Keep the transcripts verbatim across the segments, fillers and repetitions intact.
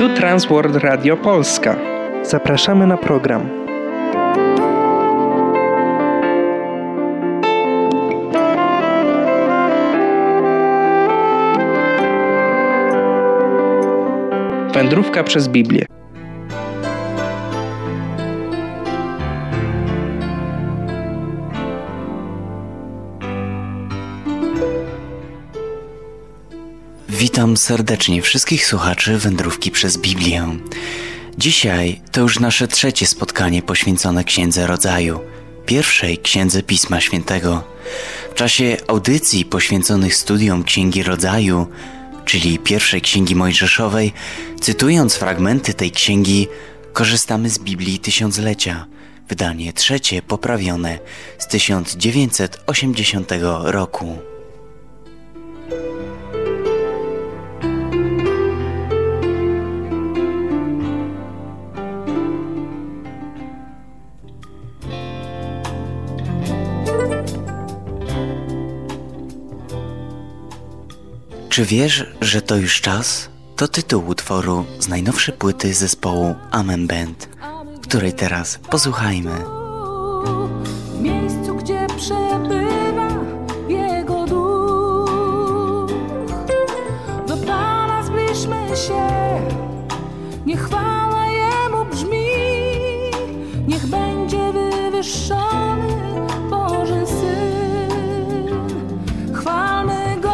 Tu Transworld Radio Polska. Zapraszamy na program. Wędrówka przez Biblię. Witam serdecznie wszystkich słuchaczy Wędrówki przez Biblię. Dzisiaj to już nasze trzecie spotkanie poświęcone Księdze Rodzaju, pierwszej księdze Pisma Świętego. W czasie audycji poświęconych studiom Księgi Rodzaju, czyli pierwszej Księgi Mojżeszowej, cytując fragmenty tej księgi, korzystamy z Biblii Tysiąclecia, wydanie trzecie poprawione z tysiąc dziewięćset osiemdziesiątego roku. Czy wiesz, że to już czas? To tytuł utworu z najnowszej płyty zespołu Amen Band, której teraz posłuchajmy. W miejscu, gdzie przebywa Jego duch, do Pana zbliżmy się, niech chwała Jemu brzmi, niech będzie wywyższony Boży Syn. Chwalmy Go.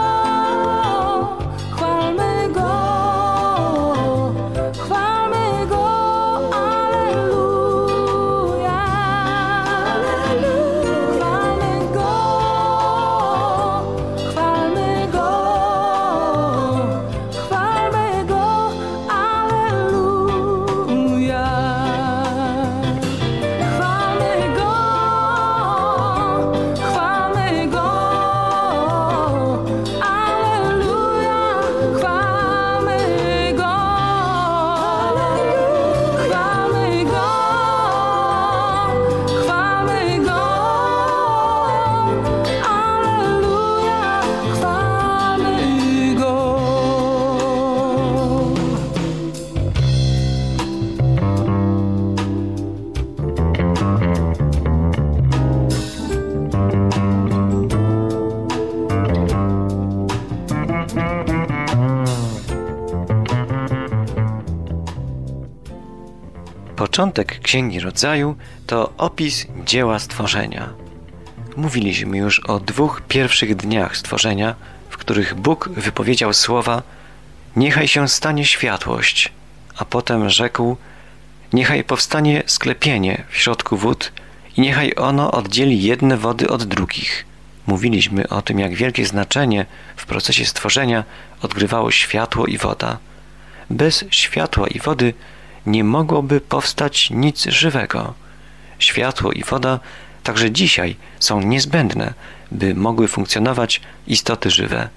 Początek Księgi Rodzaju to opis dzieła stworzenia. Mówiliśmy już o dwóch pierwszych dniach stworzenia, w których Bóg wypowiedział słowa: niechaj się stanie światłość, a potem rzekł: niechaj powstanie sklepienie w środku wód i niechaj ono oddzieli jedne wody od drugich. Mówiliśmy o tym, jak wielkie znaczenie w procesie stworzenia odgrywało światło i woda. Bez światła i wody nie mogłoby powstać nic żywego. Światło i woda także dzisiaj są niezbędne, by mogły funkcjonować istoty żywe.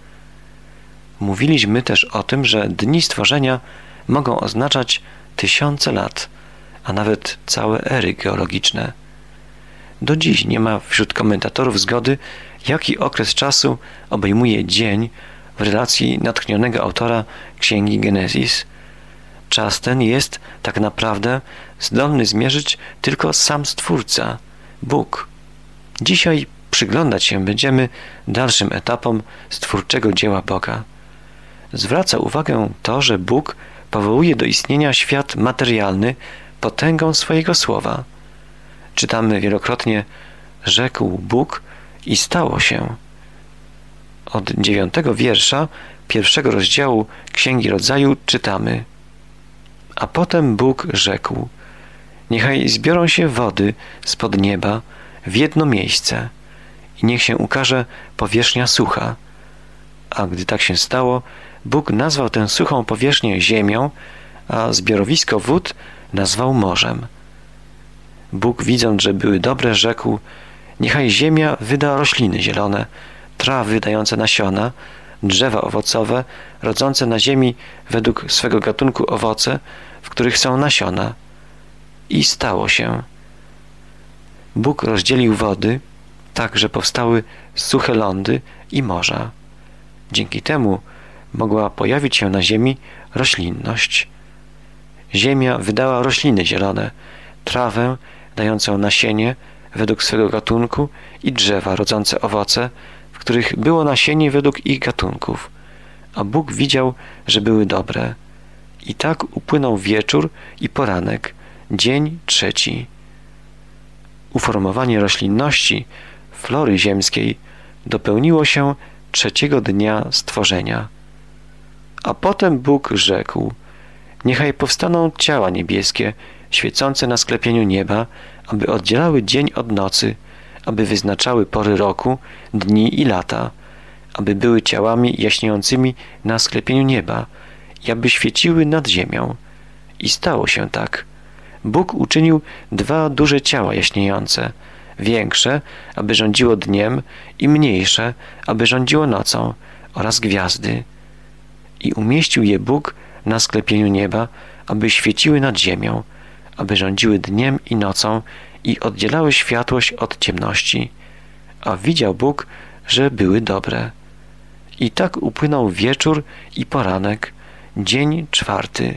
Mówiliśmy też o tym, że dni stworzenia mogą oznaczać tysiące lat, a nawet całe ery geologiczne. Do dziś nie ma wśród komentatorów zgody, jaki okres czasu obejmuje dzień w relacji natchnionego autora Księgi Genezis. Czas ten jest tak naprawdę zdolny zmierzyć tylko sam Stwórca, Bóg. Dzisiaj przyglądać się będziemy dalszym etapom stwórczego dzieła Boga. Zwraca uwagę to, że Bóg powołuje do istnienia świat materialny potęgą swojego słowa. Czytamy wielokrotnie: rzekł Bóg i stało się. Od dziewiątego wiersza pierwszego rozdziału Księgi Rodzaju czytamy: a potem Bóg rzekł: niechaj zbiorą się wody spod nieba w jedno miejsce i niech się ukaże powierzchnia sucha. A gdy tak się stało, Bóg nazwał tę suchą powierzchnię ziemią, a zbiorowisko wód nazwał morzem. Bóg, widząc, że były dobre, rzekł: niechaj ziemia wyda rośliny zielone, trawy dające nasiona, drzewa owocowe, rodzące na ziemi według swego gatunku owoce, w których są nasiona. I stało się. Bóg rozdzielił wody, tak że powstały suche lądy i morza. Dzięki temu mogła pojawić się na ziemi roślinność. Ziemia wydała rośliny zielone, trawę dającą nasienie według swego gatunku i drzewa rodzące owoce, w których było nasienie według ich gatunków. A Bóg widział, że były dobre. I tak upłynął wieczór i poranek, dzień trzeci. Uformowanie roślinności, flory ziemskiej dopełniło się trzeciego dnia stworzenia. A potem Bóg rzekł: niechaj powstaną ciała niebieskie, świecące na sklepieniu nieba, aby oddzielały dzień od nocy, aby wyznaczały pory roku, dni i lata, aby były ciałami jaśniejącymi na sklepieniu nieba i aby świeciły nad ziemią. I stało się tak. Bóg uczynił dwa duże ciała jaśniejące, większe, aby rządziło dniem, i mniejsze, aby rządziło nocą, oraz gwiazdy. I umieścił je Bóg na sklepieniu nieba, aby świeciły nad ziemią, aby rządziły dniem i nocą i oddzielały światłość od ciemności. A widział Bóg, że były dobre. I tak upłynął wieczór i poranek, dzień czwarty.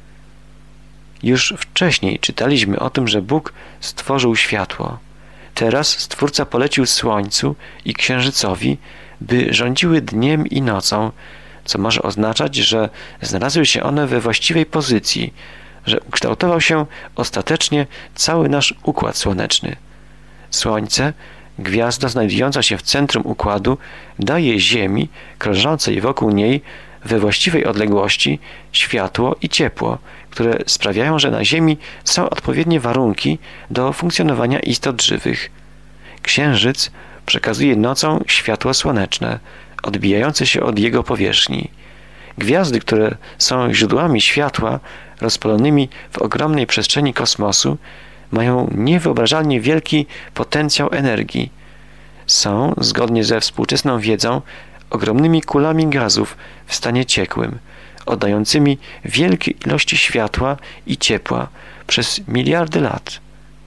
Już wcześniej czytaliśmy o tym, że Bóg stworzył światło. Teraz Stwórca polecił słońcu i księżycowi, by rządziły dniem i nocą, co może oznaczać, że znalazły się one we właściwej pozycji, że ukształtował się ostatecznie cały nasz układ słoneczny. Słońce, gwiazda znajdująca się w centrum układu, daje Ziemi, krążącej wokół niej we właściwej odległości, światło i ciepło, które sprawiają, że na Ziemi są odpowiednie warunki do funkcjonowania istot żywych. Księżyc przekazuje nocą światło słoneczne, odbijające się od jego powierzchni. Gwiazdy, które są źródłami światła, rozpalonymi w ogromnej przestrzeni kosmosu, mają niewyobrażalnie wielki potencjał energii. Są, zgodnie ze współczesną wiedzą, ogromnymi kulami gazów w stanie ciekłym, oddającymi wielkie ilości światła i ciepła przez miliardy lat.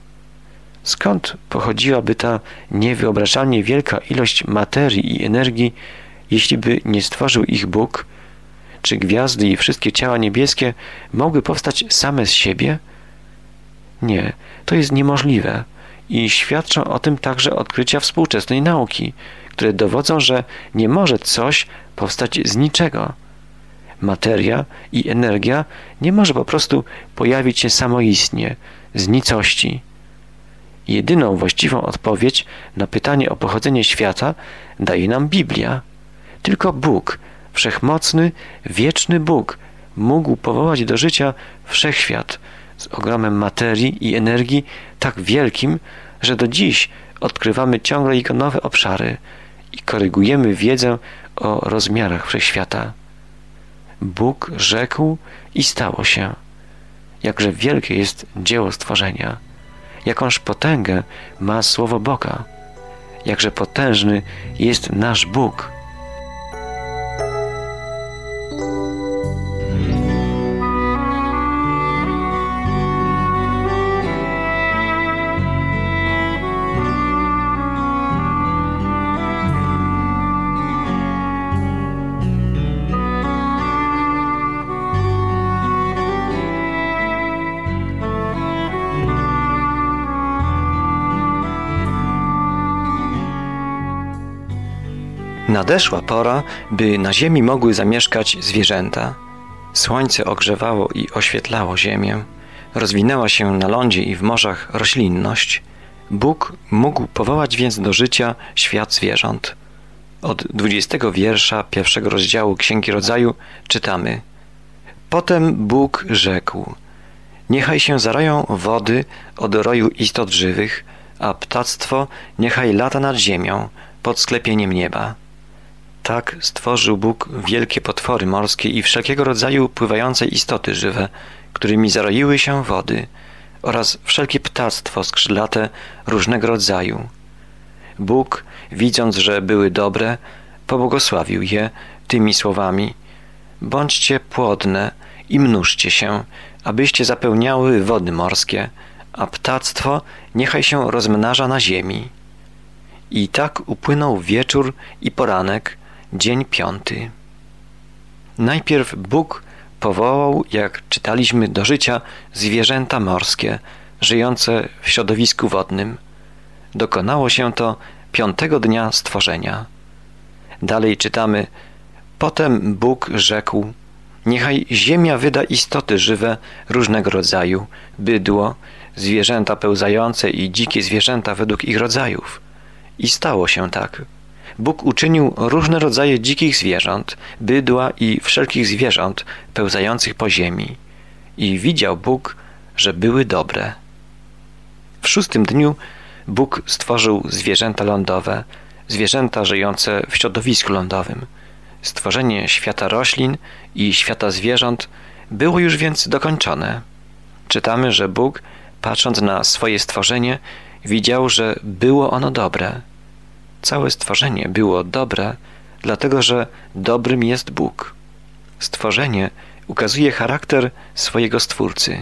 Skąd pochodziłaby ta niewyobrażalnie wielka ilość materii i energii, jeśli by nie stworzył ich Bóg? Czy gwiazdy i wszystkie ciała niebieskie mogły powstać same z siebie? Nie, to jest niemożliwe i świadczą o tym także odkrycia współczesnej nauki, które dowodzą, że nie może coś powstać z niczego. Materia i energia nie może po prostu pojawić się samoistnie, z nicości. Jedyną właściwą odpowiedź na pytanie o pochodzenie świata daje nam Biblia. Tylko Bóg, wszechmocny, wieczny Bóg, mógł powołać do życia wszechświat z ogromem materii i energii tak wielkim, że do dziś odkrywamy ciągle jego nowe obszary i korygujemy wiedzę o rozmiarach wszechświata. Bóg rzekł i stało się. Jakże wielkie jest dzieło stworzenia. Jakąż potęgę ma słowo Boga. Jakże potężny jest nasz Bóg. Nadeszła pora, by na ziemi mogły zamieszkać zwierzęta. Słońce ogrzewało i oświetlało ziemię. Rozwinęła się na lądzie i w morzach roślinność. Bóg mógł powołać więc do życia świat zwierząt. Od dwudziestego wiersza pierwszego rozdziału Księgi Rodzaju czytamy: Potem Bóg rzekł: Niechaj się zaroją wody od roju istot żywych, a ptactwo niechaj lata nad ziemią, pod sklepieniem nieba. Tak stworzył Bóg wielkie potwory morskie i wszelkiego rodzaju pływające istoty żywe, którymi zaroiły się wody, oraz wszelkie ptactwo skrzydlate różnego rodzaju. Bóg, widząc, że były dobre, pobłogosławił je tymi słowami: Bądźcie płodne i mnóżcie się, abyście zapełniały wody morskie, a ptactwo niechaj się rozmnaża na ziemi. I tak upłynął wieczór i poranek, dzień piąty. Najpierw Bóg powołał, jak czytaliśmy, do życia zwierzęta morskie, żyjące w środowisku wodnym. Dokonało się to piątego dnia stworzenia. Dalej czytamy: potem Bóg rzekł: niechaj ziemia wyda istoty żywe różnego rodzaju, bydło, zwierzęta pełzające i dzikie zwierzęta według ich rodzajów. I stało się tak. Bóg uczynił różne rodzaje dzikich zwierząt, bydła i wszelkich zwierząt pełzających po ziemi. I widział Bóg, że były dobre. W szóstym dniu Bóg stworzył zwierzęta lądowe, zwierzęta żyjące w środowisku lądowym. Stworzenie świata roślin i świata zwierząt było już więc dokończone. Czytamy, że Bóg, patrząc na swoje stworzenie, widział, że było ono dobre. Całe stworzenie było dobre, dlatego że dobrym jest Bóg. Stworzenie ukazuje charakter swojego Stwórcy.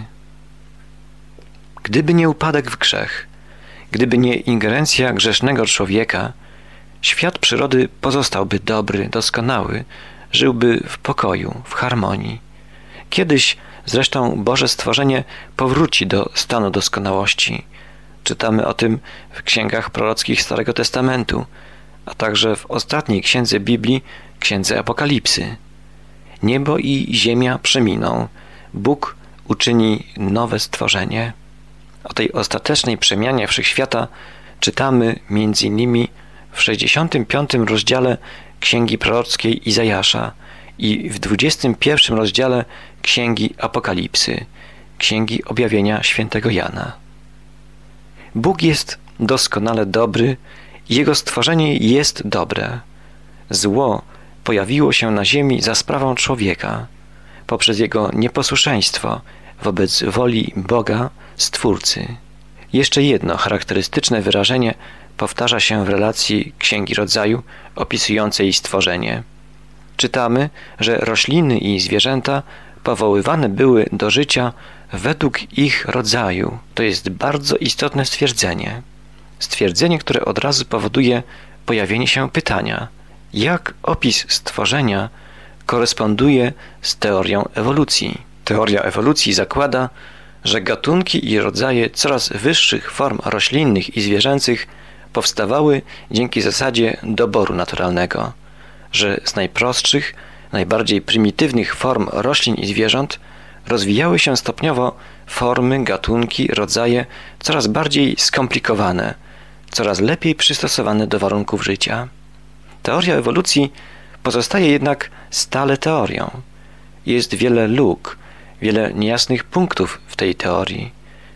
Gdyby nie upadek w grzech, gdyby nie ingerencja grzesznego człowieka, świat przyrody pozostałby dobry, doskonały, żyłby w pokoju, w harmonii. Kiedyś zresztą Boże stworzenie powróci do stanu doskonałości. Czytamy o tym w księgach prorockich Starego Testamentu, a także w ostatniej księdze Biblii, księdze Apokalipsy. Niebo i ziemia przeminą, Bóg uczyni nowe stworzenie. O tej ostatecznej przemianie wszechświata czytamy między innymi w sześćdziesiątym piątym rozdziale księgi prorockiej Izajasza i w dwudziestym pierwszym rozdziale księgi Apokalipsy, księgi objawienia świętego Jana. Bóg jest doskonale dobry i Jego stworzenie jest dobre. Zło pojawiło się na ziemi za sprawą człowieka, poprzez jego nieposłuszeństwo wobec woli Boga, Stwórcy. Jeszcze jedno charakterystyczne wyrażenie powtarza się w relacji Księgi Rodzaju opisującej stworzenie. Czytamy, że rośliny i zwierzęta powoływane były do życia według ich rodzaju. To jest bardzo istotne stwierdzenie. Stwierdzenie, które od razu powoduje pojawienie się pytania: jak opis stworzenia koresponduje z teorią ewolucji? Teoria ewolucji zakłada, że gatunki i rodzaje coraz wyższych form roślinnych i zwierzęcych powstawały dzięki zasadzie doboru naturalnego, że z najprostszych, najbardziej prymitywnych form roślin i zwierząt rozwijały się stopniowo formy, gatunki, rodzaje coraz bardziej skomplikowane, coraz lepiej przystosowane do warunków życia. Teoria ewolucji pozostaje jednak stale teorią. Jest wiele luk, wiele niejasnych punktów w tej teorii,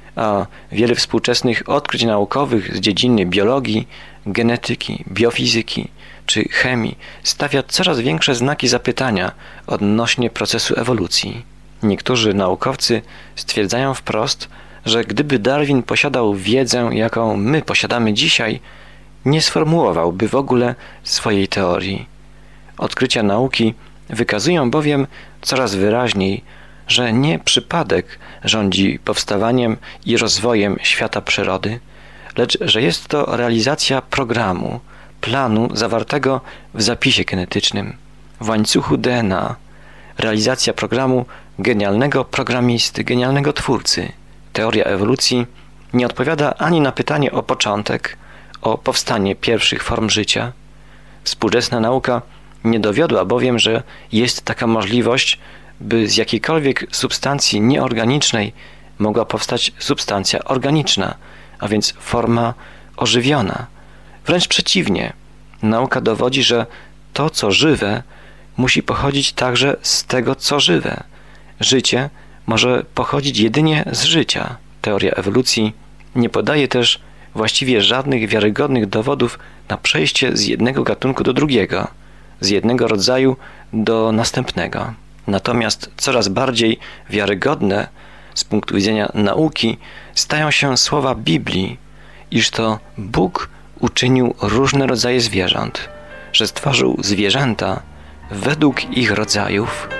a wiele współczesnych odkryć naukowych z dziedziny biologii, genetyki, biofizyki czy chemii stawia coraz większe znaki zapytania odnośnie procesu ewolucji. Niektórzy naukowcy stwierdzają wprost, że gdyby Darwin posiadał wiedzę, jaką my posiadamy dzisiaj, nie sformułowałby w ogóle swojej teorii. Odkrycia nauki wykazują bowiem coraz wyraźniej, że nie przypadek rządzi powstawaniem i rozwojem świata przyrody, lecz że jest to realizacja programu, planu zawartego w zapisie genetycznym, w łańcuchu D N A, realizacja programu genialnego programisty, genialnego twórcy. Teoria ewolucji nie odpowiada ani na pytanie o początek, o powstanie pierwszych form życia. Współczesna nauka nie dowiodła bowiem, że jest taka możliwość, by z jakiejkolwiek substancji nieorganicznej mogła powstać substancja organiczna, a więc forma ożywiona. Wręcz przeciwnie, nauka dowodzi, że to, co żywe, musi pochodzić także z tego, co żywe. Życie może pochodzić jedynie z życia. Teoria ewolucji nie podaje też właściwie żadnych wiarygodnych dowodów na przejście z jednego gatunku do drugiego, z jednego rodzaju do następnego. Natomiast coraz bardziej wiarygodne z punktu widzenia nauki stają się słowa Biblii, iż to Bóg uczynił różne rodzaje zwierząt, że stworzył zwierzęta według ich rodzajów.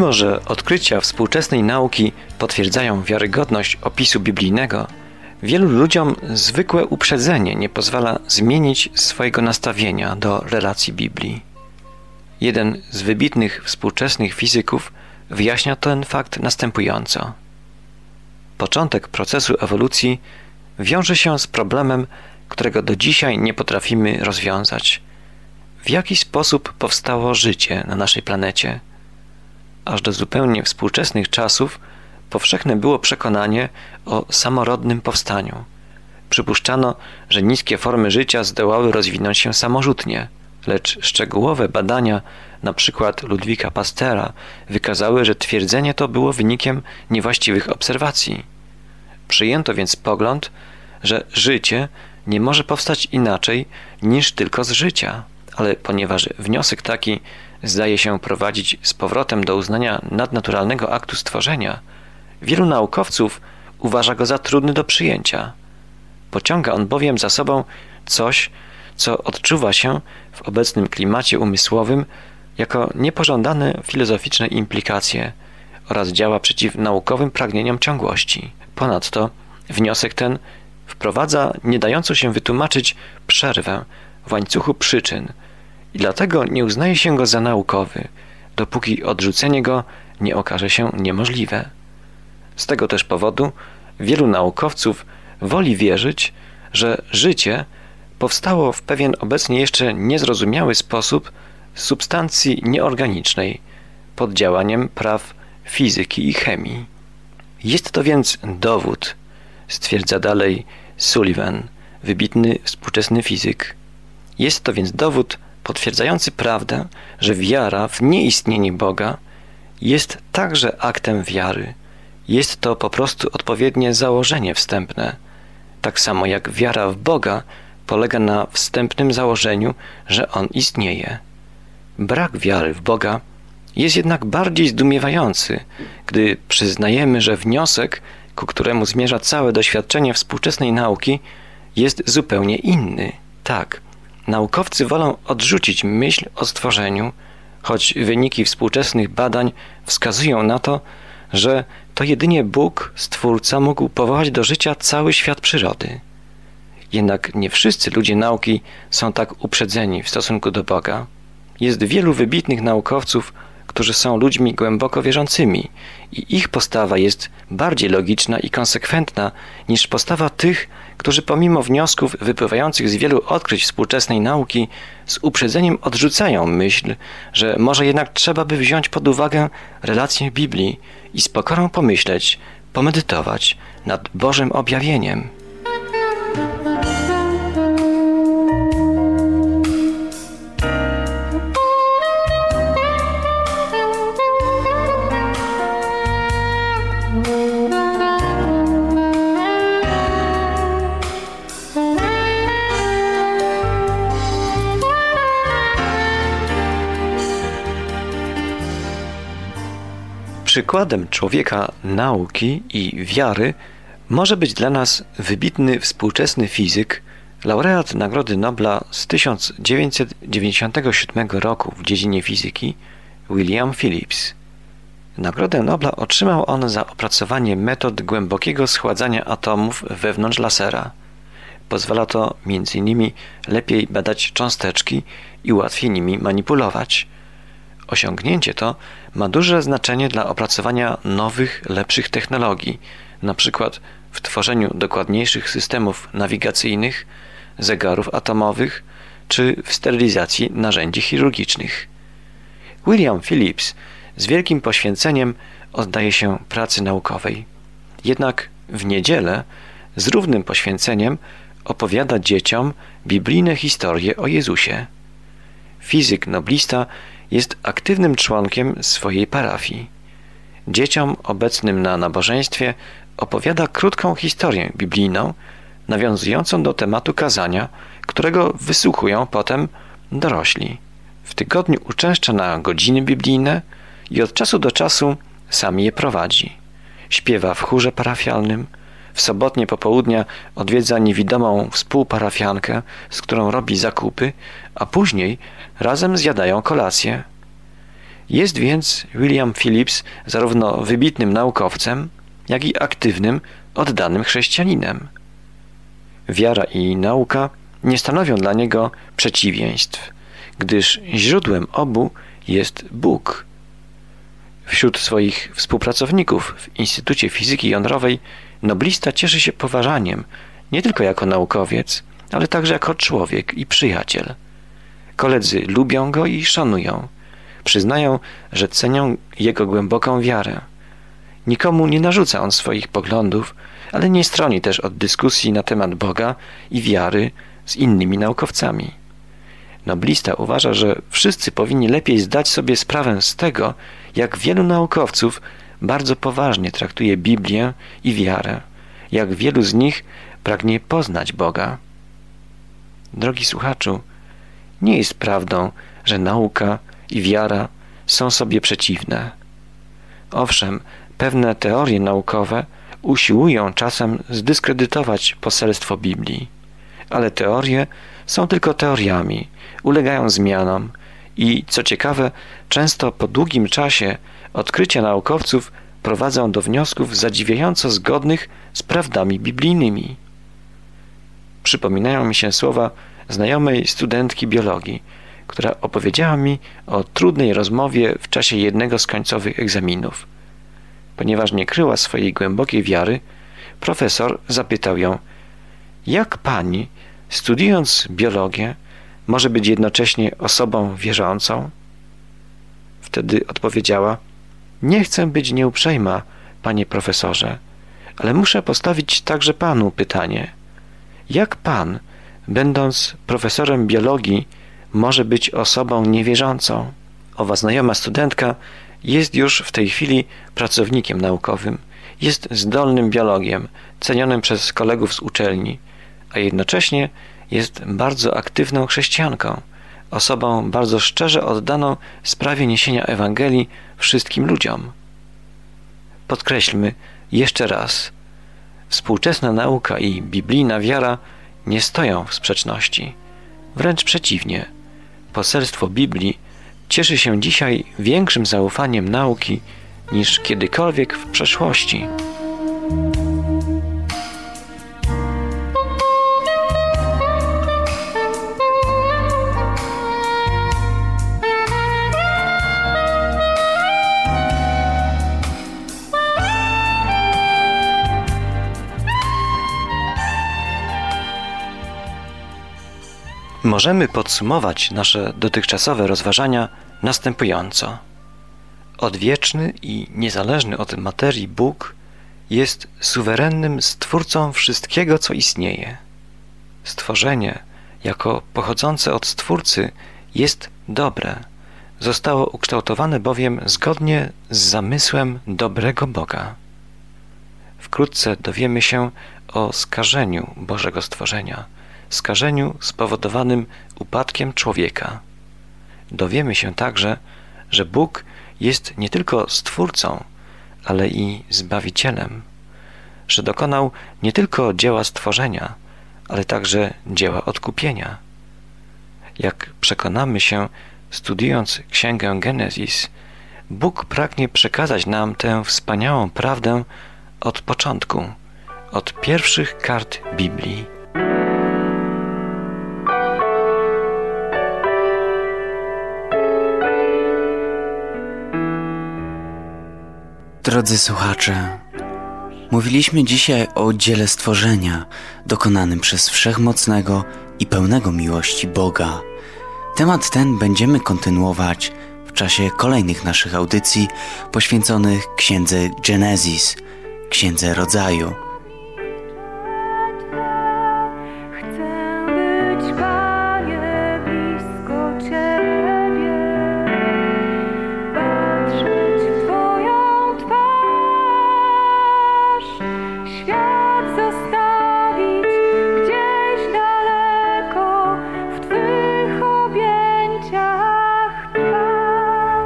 Mimo że odkrycia współczesnej nauki potwierdzają wiarygodność opisu biblijnego, wielu ludziom zwykłe uprzedzenie nie pozwala zmienić swojego nastawienia do relacji Biblii. Jeden z wybitnych współczesnych fizyków wyjaśnia ten fakt następująco. Początek procesu ewolucji wiąże się z problemem, którego do dzisiaj nie potrafimy rozwiązać. W jaki sposób powstało życie na naszej planecie? Aż do zupełnie współczesnych czasów powszechne było przekonanie o samorodnym powstaniu. Przypuszczano, że niskie formy życia zdołały rozwinąć się samorzutnie, lecz szczegółowe badania, na przykład Ludwika Pastera, wykazały, że twierdzenie to było wynikiem niewłaściwych obserwacji. Przyjęto więc pogląd, że życie nie może powstać inaczej niż tylko z życia, ale ponieważ wniosek taki zdaje się prowadzić z powrotem do uznania nadnaturalnego aktu stworzenia, wielu naukowców uważa go za trudny do przyjęcia. Pociąga on bowiem za sobą coś, co odczuwa się w obecnym klimacie umysłowym jako niepożądane filozoficzne implikacje oraz działa przeciw naukowym pragnieniom ciągłości. Ponadto wniosek ten wprowadza nie dającą się wytłumaczyć przerwę w łańcuchu przyczyn i dlatego nie uznaje się go za naukowy, dopóki odrzucenie go nie okaże się niemożliwe. Z tego też powodu wielu naukowców woli wierzyć, że życie powstało w pewien obecnie jeszcze niezrozumiały sposób z substancji nieorganicznej pod działaniem praw fizyki i chemii. Jest to więc dowód, stwierdza dalej Sullivan, wybitny współczesny fizyk. Jest to więc dowód potwierdzający prawdę, że wiara w nieistnienie Boga jest także aktem wiary. Jest to po prostu odpowiednie założenie wstępne. Tak samo jak wiara w Boga polega na wstępnym założeniu, że On istnieje. Brak wiary w Boga jest jednak bardziej zdumiewający, gdy przyznajemy, że wniosek, ku któremu zmierza całe doświadczenie współczesnej nauki, jest zupełnie inny. Tak, naukowcy wolą odrzucić myśl o stworzeniu, choć wyniki współczesnych badań wskazują na to, że to jedynie Bóg, Stwórca, mógł powołać do życia cały świat przyrody. Jednak nie wszyscy ludzie nauki są tak uprzedzeni w stosunku do Boga. Jest wielu wybitnych naukowców, którzy są ludźmi głęboko wierzącymi i ich postawa jest bardziej logiczna i konsekwentna niż postawa tych, którzy pomimo wniosków wypływających z wielu odkryć współczesnej nauki z uprzedzeniem odrzucają myśl, że może jednak trzeba by wziąć pod uwagę relację Biblii i z pokorą pomyśleć, pomedytować nad Bożym objawieniem. Przykładem człowieka nauki i wiary może być dla nas wybitny współczesny fizyk, laureat Nagrody Nobla z tysiąc dziewięćset dziewięćdziesiątego siódmego roku w dziedzinie fizyki, William Phillips. Nagrodę Nobla otrzymał on za opracowanie metod głębokiego schładzania atomów wewnątrz lasera. Pozwala to między innymi lepiej badać cząsteczki i łatwiej nimi manipulować. Osiągnięcie to ma duże znaczenie dla opracowania nowych, lepszych technologii, na przykład w tworzeniu dokładniejszych systemów nawigacyjnych, zegarów atomowych czy w sterylizacji narzędzi chirurgicznych. William Phillips z wielkim poświęceniem oddaje się pracy naukowej. Jednak w niedzielę z równym poświęceniem opowiada dzieciom biblijne historie o Jezusie. Fizyk noblista jest aktywnym członkiem swojej parafii. Dzieciom obecnym na nabożeństwie opowiada krótką historię biblijną, nawiązującą do tematu kazania, którego wysłuchują potem dorośli. W tygodniu uczęszcza na godziny biblijne i od czasu do czasu sam je prowadzi. Śpiewa w chórze parafialnym, w sobotnie popołudnia odwiedza niewidomą współparafiankę, z którą robi zakupy, a później razem zjadają kolację. Jest więc William Phillips zarówno wybitnym naukowcem, jak i aktywnym, oddanym chrześcijaninem. Wiara i nauka nie stanowią dla niego przeciwieństw, gdyż źródłem obu jest Bóg. Wśród swoich współpracowników w Instytucie Fizyki Jądrowej noblista cieszy się poważaniem nie tylko jako naukowiec, ale także jako człowiek i przyjaciel. Koledzy lubią go i szanują. Przyznają, że cenią jego głęboką wiarę. Nikomu nie narzuca on swoich poglądów, ale nie stroni też od dyskusji na temat Boga i wiary z innymi naukowcami. Noblista uważa, że wszyscy powinni lepiej zdać sobie sprawę z tego, jak wielu naukowców bardzo poważnie traktuje Biblię i wiarę, jak wielu z nich pragnie poznać Boga. Drogi słuchaczu, nie jest prawdą, że nauka i wiara są sobie przeciwne. Owszem, pewne teorie naukowe usiłują czasem zdyskredytować poselstwo Biblii, ale teorie są tylko teoriami, ulegają zmianom i, co ciekawe, często po długim czasie odkrycia naukowców prowadzą do wniosków zadziwiająco zgodnych z prawdami biblijnymi. Przypominają mi się słowa znajomej studentki biologii, która opowiedziała mi o trudnej rozmowie w czasie jednego z końcowych egzaminów. Ponieważ nie kryła swojej głębokiej wiary, profesor zapytał ją: jak pani, studiując biologię, może być jednocześnie osobą wierzącą? Wtedy odpowiedziała: nie chcę być nieuprzejma, panie profesorze, ale muszę postawić także panu pytanie. Jak pan, będąc profesorem biologii, może być osobą niewierzącą? Owa znajoma studentka jest już w tej chwili pracownikiem naukowym, jest zdolnym biologiem, cenionym przez kolegów z uczelni, a jednocześnie jest bardzo aktywną chrześcijanką, osobą bardzo szczerze oddaną sprawie niesienia Ewangelii wszystkim ludziom. Podkreślmy jeszcze raz, współczesna nauka i biblijna wiara nie stoją w sprzeczności. Wręcz przeciwnie, poselstwo Biblii cieszy się dzisiaj większym zaufaniem nauki niż kiedykolwiek w przeszłości. Możemy podsumować nasze dotychczasowe rozważania następująco. Odwieczny i niezależny od materii Bóg jest suwerennym stwórcą wszystkiego, co istnieje. Stworzenie, jako pochodzące od Stwórcy, jest dobre. Zostało ukształtowane bowiem zgodnie z zamysłem dobrego Boga. Wkrótce dowiemy się o skażeniu Bożego stworzenia, skażeniu spowodowanym upadkiem człowieka. Dowiemy się także, że Bóg jest nie tylko Stwórcą, ale i Zbawicielem, że dokonał nie tylko dzieła stworzenia, ale także dzieła odkupienia. Jak przekonamy się, studiując Księgę Genezis, Bóg pragnie przekazać nam tę wspaniałą prawdę od początku, od pierwszych kart Biblii. Drodzy słuchacze, mówiliśmy dzisiaj o dziele stworzenia dokonanym przez wszechmocnego i pełnego miłości Boga. Temat ten będziemy kontynuować w czasie kolejnych naszych audycji poświęconych Księdze Genezis, Księdze Rodzaju.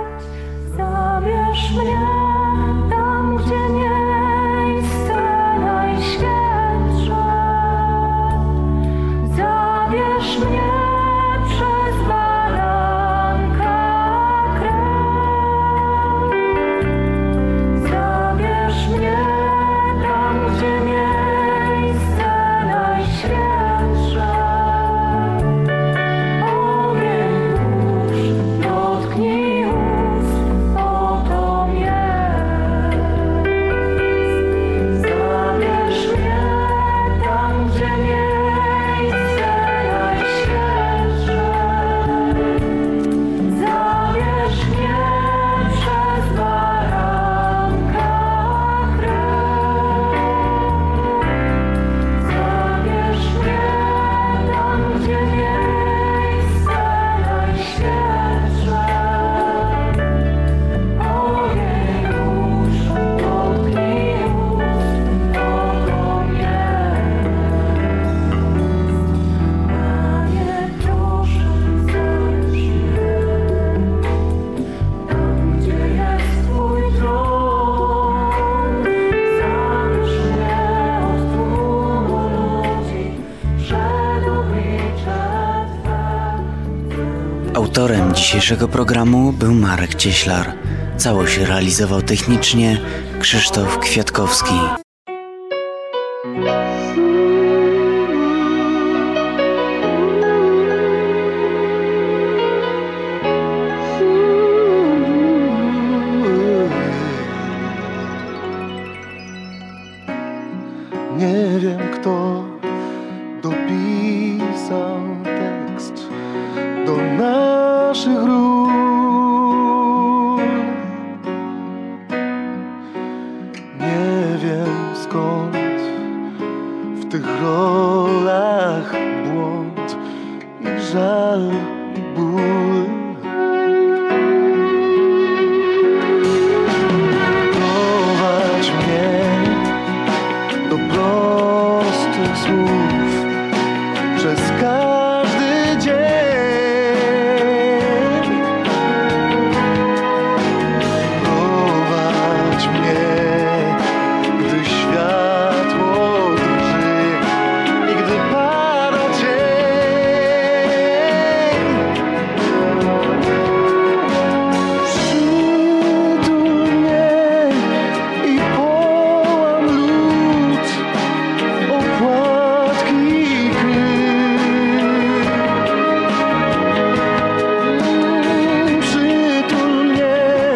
Zabierz mnie tam, gdzie miejsce na Autorem dzisiejszego programu był Marek Cieślar. Całość realizował technicznie Krzysztof Kwiatkowski. Nie wiem, kto dopisał tekst do naszych ról. Nie wiem, skąd w tych rolach błąd i żal i ból. Prowadź mnie do prostych słów przez każdy dzień. Prowadź mnie, gdy światło drży i gdy pada cień. Przytul mnie i połam lód, opłatki kryj. Przytul mnie,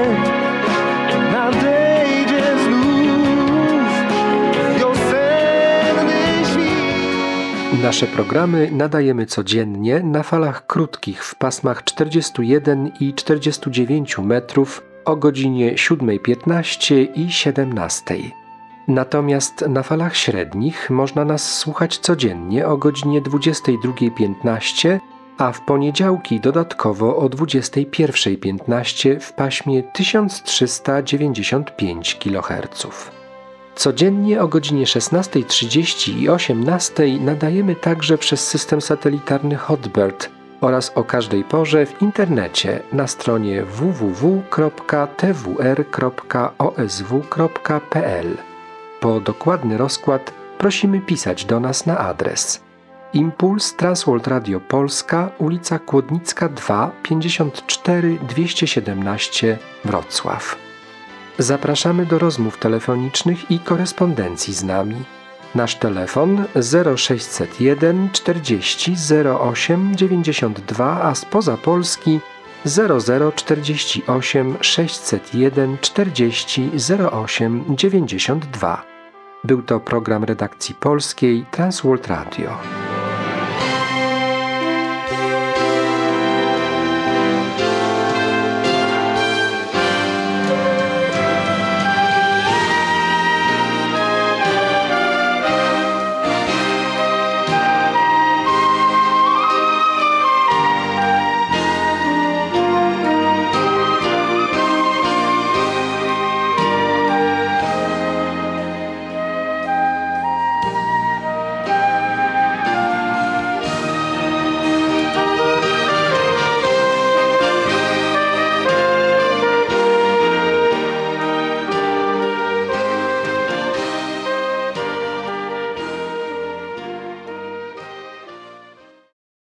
nadejdzie znów wiosenny świt. Nasze programy nadajemy codziennie na falach krótkich w pasmach czterdzieści jeden i czterdzieści dziewięć metrów o godzinie siódma piętnaście i siedemnasta. Natomiast na falach średnich można nas słuchać codziennie o godzinie dwudziesta druga piętnaście, a w poniedziałki dodatkowo o dwudziesta pierwsza piętnaście w paśmie tysiąc trzysta dziewięćdziesiąt pięć kiloherców. Codziennie o godzinie szesnasta trzydzieści i osiemnasta nadajemy także przez system satelitarny Hotbird oraz o każdej porze w internecie na stronie w w w kropka t w r kropka o s w kropka p l. Po dokładny rozkład prosimy pisać do nas na adres Impuls Transworld Radio Polska, ulica Kłodnicka dwa, pięćdziesiąt cztery dwieście siedemnaście, Wrocław. Zapraszamy do rozmów telefonicznych i korespondencji z nami. Nasz telefon zero sześćset jeden czterdzieści zero osiem dziewięćdziesiąt dwa, a spoza Polski zero zero czterdzieści osiem sześćset jeden czterdzieści zero osiem dziewięćdziesiąt dwa. Był to program redakcji polskiej Transworld Radio.